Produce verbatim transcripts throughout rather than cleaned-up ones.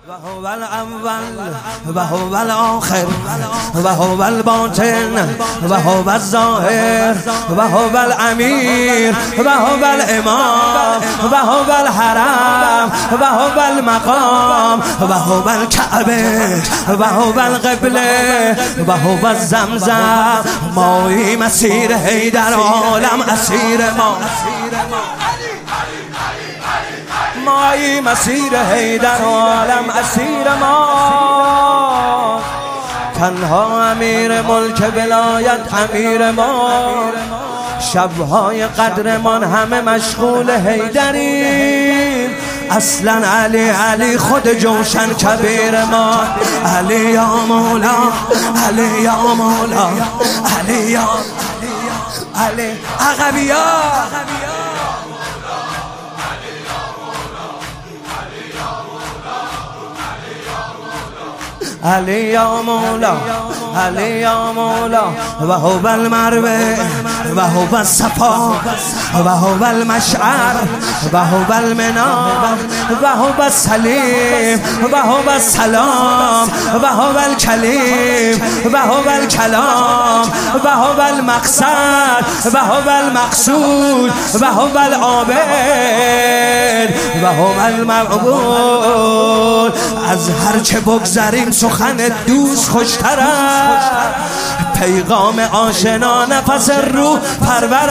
وهو الأول وهو الآخر وهو الباطن وهو الظاهر وهو الأمير وهو الإمام وهو الحرم وهو المقام وهو الكعبة وهو القبلة وهو الزمزم. مایی مسیر حیدر عالم اسیر ما، مایی مسیر حیدر عالم اسیر ما. تنها امیر ملک ولایت امیر ما. شبهای قدرمان همه مشغول حیدریم. اصلا علی علی خود جوشن کبیر ما. علی یا مولا، علی یا مولا، علی یا علی عقبیا. علی یا مولا، علی یا مولا. وهو المروه وهو الصفا وهو المشعر وهو المنار وهو السلیم وهو السلام وهو الکلیم وهو الکلام وهو المقصد وهو المقصود وهو العابد وهو المعبود. از هر چه بگذریم سخن دوست خوشتر است. پیغام آشنا نفس روح پرور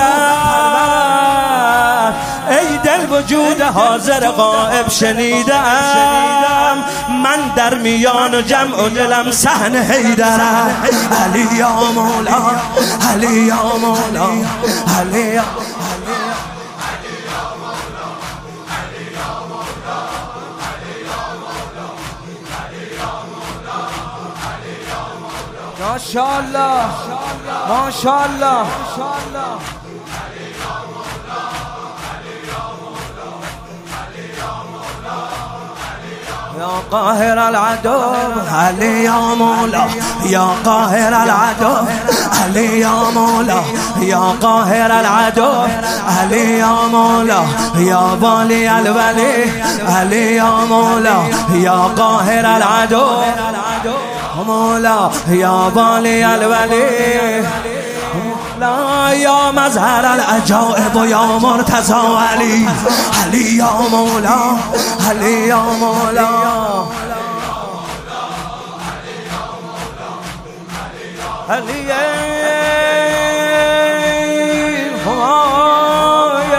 است. ای دل وجود حاضر غائب شنیدم، من در میان و جمع و دلم صحن حیدرم. علی یا مولا، علی یا مولا، علی یا ماشاءالله ماشاءالله. یا قاهر العدو علی یا مولا، یا قاهر العدو علی یا مولا، یا قاهر العدو علی یا مولا، یا والی الولی علی یا مولا، یا قاهر العدو مولا، یا والی الولی لا. یا مظهر العجائب و یا مرتضی علی، علی یا مولا، علی یا مولا. علی همای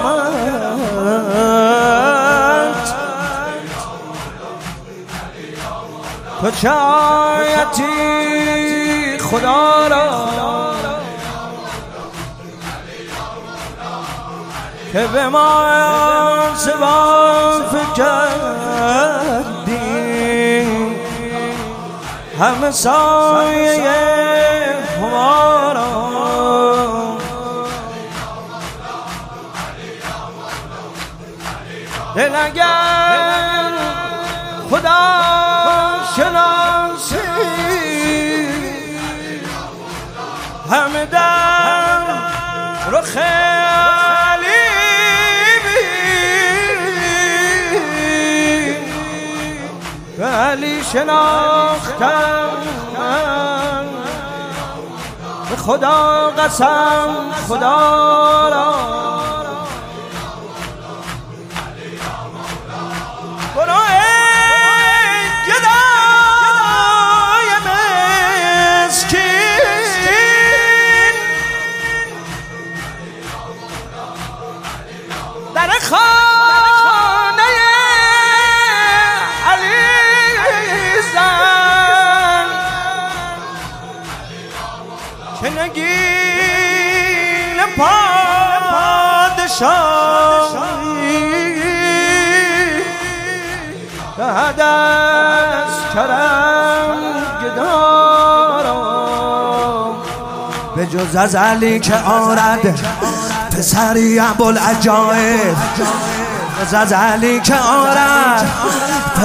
رحمت، تو چایتی خدا را که به ما انصواف کردی. همه سایه ما را دل اگر خدا شناسی، همه در رخ علی شناختم. به خدا قسم خدا را برو ای گدای مسکین، در خانه علی زن که نگین پادشاهی بعد از کرم گدارم. به جز از علی که آرد پسری ابوالعجایب، به جز از علی که آرد